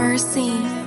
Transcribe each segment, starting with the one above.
Mercy.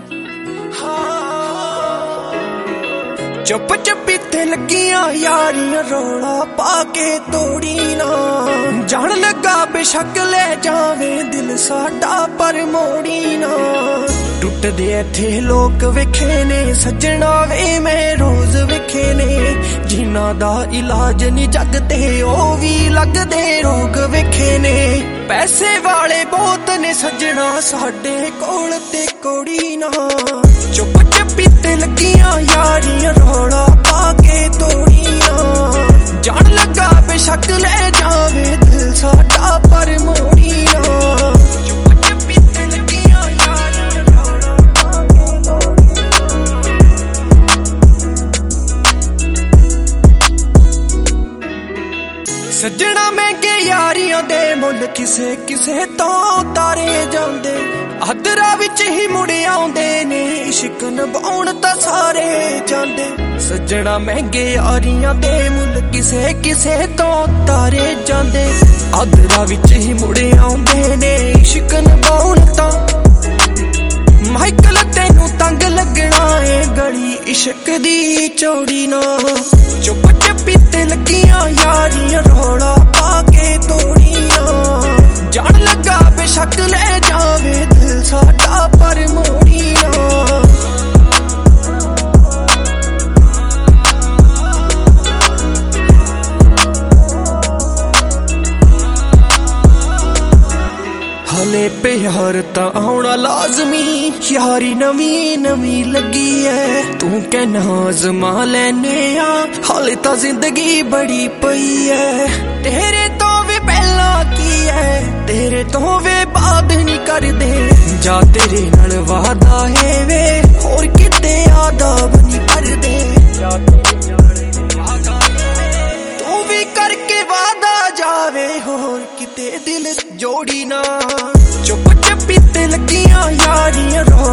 चुप चपी ते लगियां यारियां रौला पाके तोड़ी ना जान लगा बेशक ले जावे दिल साडा पर मोड़ी ना टुट दे इत्थे लोक वेखे ने सजना वे मैं रोज वेखे ने जिन्ना दा इलाज नी जगते ओ भी लगदे रोग वेखे ने पैसे वाले बहुत ने सजना साडे कोल ते कोड़ी ना चुप चपी ते लगियां यारियां रौला पाके तोड़ियां जान लगा बेशक ले जावे दिल साडा पर मोड़ियां चुप चपी ते लगियां यारियां रौला पाके तोड़ियां सजना महंगे यारियां दे मुल किसे किसे तो तारे जांदे आदरा विच ही मुड़े आउंदे ने इश्क निभाउण तां सारे जांदे सजना महंगे यारियां दे मुल किसे किसे तो तारे जांदे आदरा विच ही मुड़े आउंदे ने इश्क निभाउण तां माइकल तैनू तंग लगना है गली इश्क दी चौड़ी ना चुप चपी ते लगियां यारियां रौला पाके तोड़ियां जान लगा बेशक ले जावे दिल साडा पर मोड़ियां हले प्यार तां आउणा लाजमी यारी नवी नवी लगी है तू कहना आजमा लैने आ हाले तां जिंदगी बड़ी पई है तेरे तो वे पहला की है तेरे तो वे बाद नहीं कर दे जा तेरे नाल वादा है वे होर किते आदाब नहीं कर दे तू भी करके वादा जावे होर किते दिल जोड़ी ना चुप चपी ते लगियां यारियां